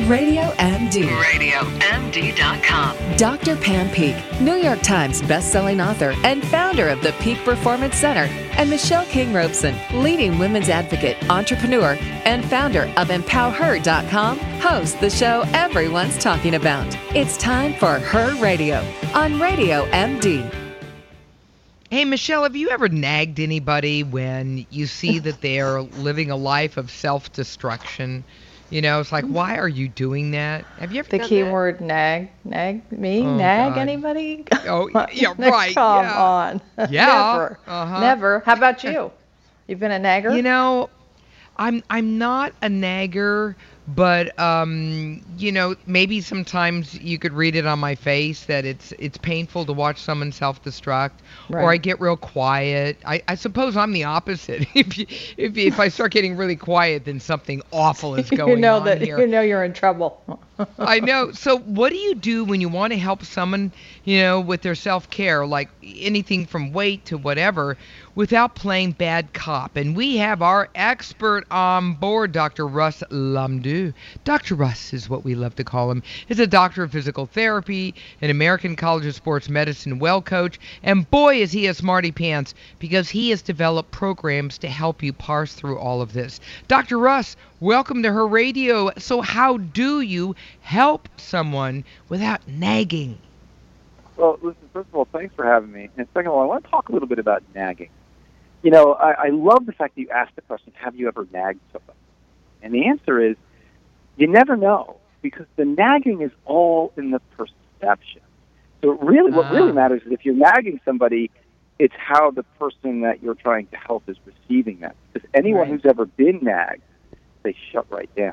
Radio MD. RadioMD.com. Dr. Pam Peak, New York Times bestselling author and founder of the Peak Performance Center, and Michelle King Robeson, leading women's advocate, entrepreneur, and founder of EmpowerHer.com, hosts the show everyone's talking about. It's time for Her Radio on Radio MD. Hey, Michelle, have you ever nagged anybody when you see that they're living a life of self-destruction? You know, it's like, why are you doing that? Have you ever The done key that? word nag me, Oh, nag God. anybody? Oh, yeah, right. Come yeah. on. Yeah. Never. Uh-huh. Never. How about you? You've been a nagger? You know, I'm not a nagger, but you know, maybe sometimes you could read it on my face that it's painful to watch someone self-destruct, Right. or I get real quiet. I suppose I'm the opposite. If I start getting really quiet, then something awful is going you know on that here. you know you're in trouble. I know. So what do you do when you want to help someone, you know, with their self-care, like anything from weight to whatever, without playing bad cop? And we have our expert on board, Dr. Russ Lamdou. Dr. Russ is what we love to call him. He's a doctor of physical therapy, an American College of Sports Medicine well coach, and boy is he a smarty pants because he has developed programs to help you parse through all of this. Dr. Russ, welcome to Her Radio. So how do you help someone without nagging? Well, listen, first of all, thanks for having me. And second of all, I want to talk a little bit about nagging. You know, I love the fact that you asked the question, have you ever nagged somebody? And the answer is, you never know, because the nagging is all in the perception. So what really matters is if you're nagging somebody, it's how the person that you're trying to help is receiving that. Because anyone who's ever been nagged, they shut right down.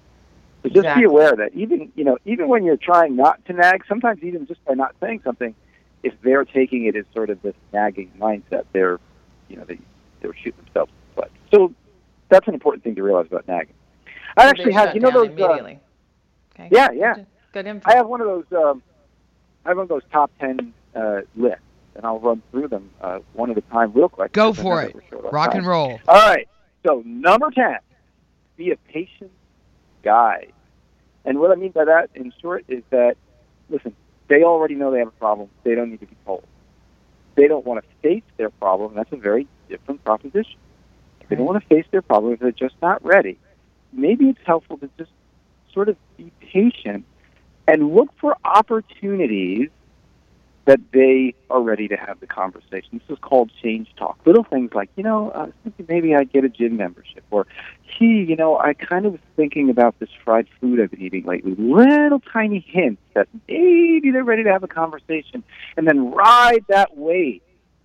So just be aware that even when you're trying not to nag, sometimes even just by not saying something, if they're taking it as sort of this nagging mindset, they're shooting themselves in the foot. So that's an important thing to realize about nagging. I actually have, those. Immediately. Okay. Yeah. Good info. I have one of those top 10 lists, and I'll run through them one at a time real quick. Go for it. Rock and roll. All right. So number 10, be a patient guide. And what I mean by that, in short, is that, listen, they already know they have a problem. They don't need to be told. They don't want to face their problem. That's a very different proposition. If they don't want to face their problem, if they're just not ready, maybe it's helpful to just sort of be patient and look for opportunities that they are ready to have the conversation. This is called change talk. Little things like, maybe I'd get a gym membership, or, I kind of was thinking about this fried food I've been eating lately. Little tiny hints that maybe they're ready to have a conversation, and then ride that wave,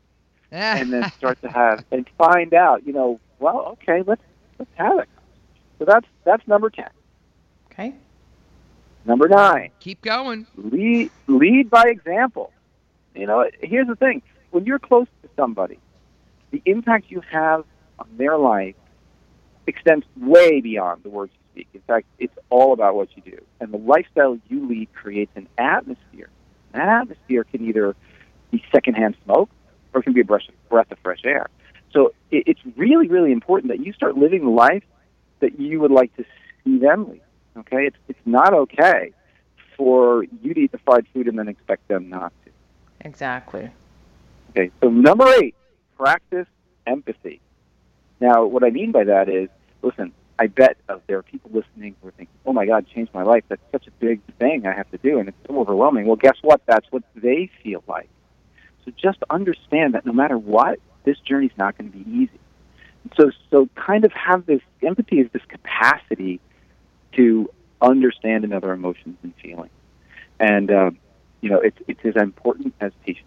and then start to have and find out. Okay, let's have it. So that's number 10. Okay. Number 9. Keep going. Lead by example. Here's the thing. When you're close to somebody, the impact you have on their life extends way beyond the words you speak. In fact, it's all about what you do. And the lifestyle you lead creates an atmosphere. That atmosphere can either be secondhand smoke or it can be a breath of fresh air. So it's really, really important that you start living the life that you would like to see them lead. Okay? It's not okay for you to eat the fried food and then expect them not to. Exactly. Okay, so number 8, practice empathy. Now, what I mean by that is, listen, I bet there are people listening who are thinking, oh my God, changed my life. That's such a big thing I have to do, and it's so overwhelming. Well, guess what? That's what they feel like. So just understand that no matter what, this journey's not going to be easy. So kind of have this empathy is this capacity to understand another emotions and feelings. And, it's as important as patience.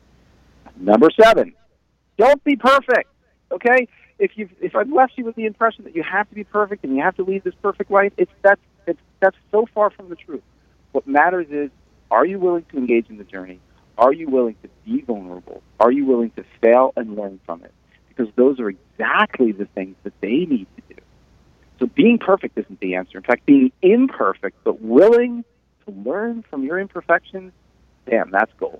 Number 7, don't be perfect, okay? If I've left you with the impression that you have to be perfect and you have to lead this perfect life, that's so far from the truth. What matters is, are you willing to engage in the journey? Are you willing to be vulnerable? Are you willing to fail and learn from it? Because those are exactly the things that they need to do. So being perfect isn't the answer. In fact, being imperfect but willing to learn from your imperfections, damn, that's gold.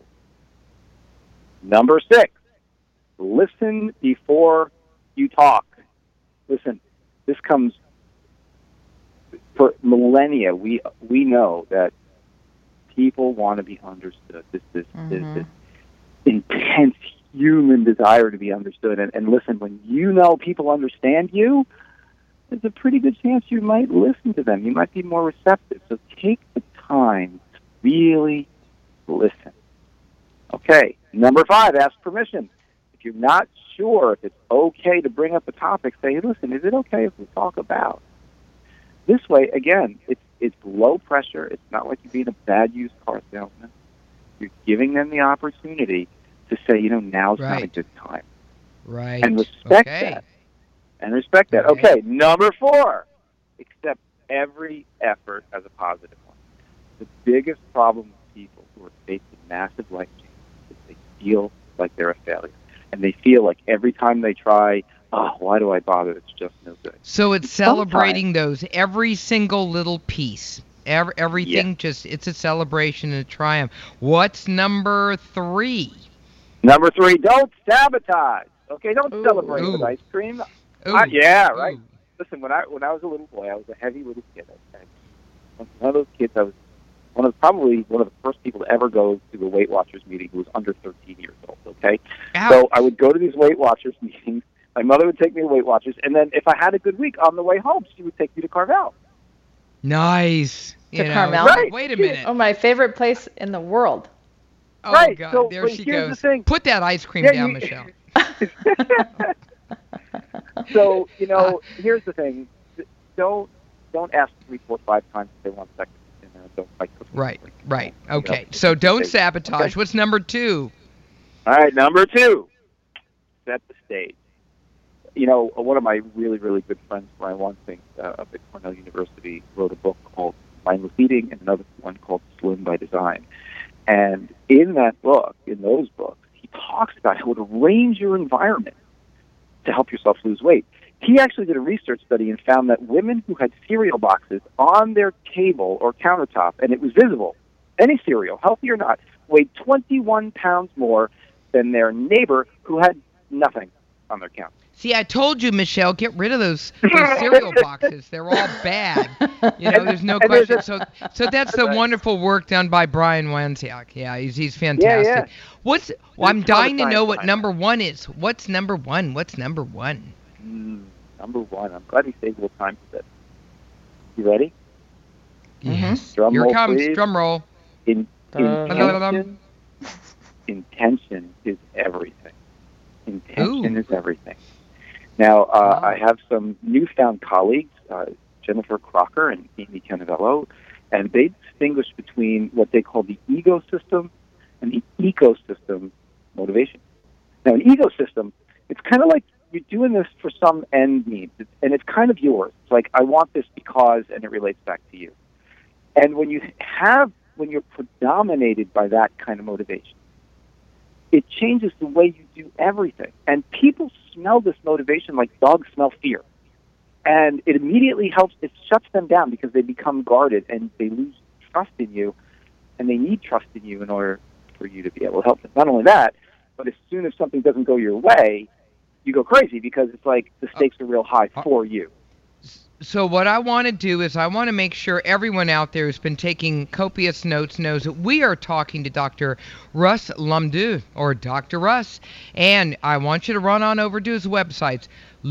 Number 6, listen before you talk. Listen, this comes for millennia, we know that people want to be understood. This intense human desire to be understood. And listen, when you know people understand you, there's a pretty good chance you might listen to them. You might be more receptive. So take the time to really listen. Okay, number 5, ask permission. If you're not sure if it's okay to bring up a topic, say, hey, listen, is it okay if we talk about? This way, again, it's low pressure. It's not like you're being a bad used car salesman. You're giving them the opportunity to say, now's not a good time. Right. And respect that. Okay, number 4, accept every effort as a positive one. The biggest problem with people who are facing massive life change is they feel like they're a failure. And they feel like every time they try, why do I bother? It's just no good. So it's celebrating those, every single little piece. Everything it's a celebration and a triumph. What's number 3? Number 3, don't sabotage. Okay, don't celebrate with ice cream. Right. Ooh. Listen, when I was a little boy, I was a heavy little kid. Okay? One of those kids, I was probably one of the first people to ever go to a Weight Watchers meeting who was under 13 years old. Okay, Ouch. So I would go to these Weight Watchers meetings. My mother would take me to Weight Watchers, and then if I had a good week on the way home, she would take me to Carvel. Nice. Carmel? Right. Wait a minute. Oh, my favorite place in the world. Oh, Right. God. So, there she here's goes. the thing. Put that ice cream down, Michelle. So, here's the thing. Don't ask 3, 4, 5 times if they want seconds. Don't fight cookies. Right. Okay. So don't sabotage. Okay. What's number 2? All right, number 2, set the stage. One of my really, really good friends, Brian Wansink, up at Cornell University, wrote a book called Mindless Eating and another one called Slim by Design. And in those books, he talks about how to arrange your environment to help yourself lose weight. He actually did a research study and found that women who had cereal boxes on their table or countertop, and it was visible, any cereal, healthy or not, weighed 21 pounds more than their neighbor who had nothing on their counter. See, I told you, Michelle, get rid of those cereal boxes. They're all bad. There's no question. So that's the wonderful work done by Brian Wansiak. Yeah, he's fantastic. Yeah. I'm dying to know what number 1 is. What's number 1? Number 1. I'm glad we saved a little time for this. You ready? Yes. Drum Here roll, comes. please. Drum roll. Intention is everything. Intention is everything. Now, I have some newfound colleagues, Jennifer Crocker and Amy Canavello, and they distinguish between what they call the ego system and the ecosystem motivation. Now, an ecosystem, it's kind of like you're doing this for some end need, and it's kind of yours. It's like, I want this because, and it relates back to you. And when you're predominated by that kind of motivation, it changes the way you do everything. And people smell this motivation like dogs smell fear. And it immediately it shuts them down because they become guarded and they lose trust in you. And they need trust in you in order for you to be able to help them. Not only that, but as soon as something doesn't go your way, you go crazy because it's like the stakes are real high for you. So what I want to do is I want to make sure everyone out there who's been taking copious notes knows that we are talking to Dr. Russ Lamdou, or Dr. Russ, and I want you to run on over to his websites,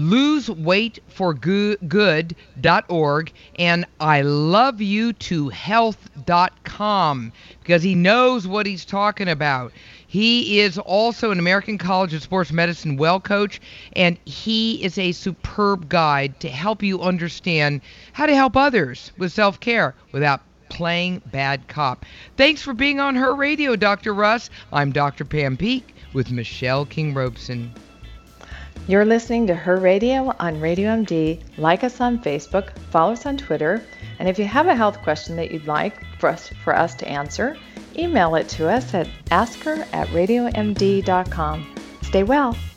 loseweightforgood.org and iloveyoutohealth.com, because he knows what he's talking about. He is also an American College of Sports Medicine well coach, and he is a superb guide to help you understand how to help others with self-care without playing bad cop. Thanks for being on Her Radio, Dr. Russ. I'm Dr. Pam Peek with Michelle King-Robson. You're listening to Her Radio on Radio MD. Like us on Facebook, follow us on Twitter, and if you have a health question that you'd like for us to answer, email it to us at asker@radiomd.com. Stay well.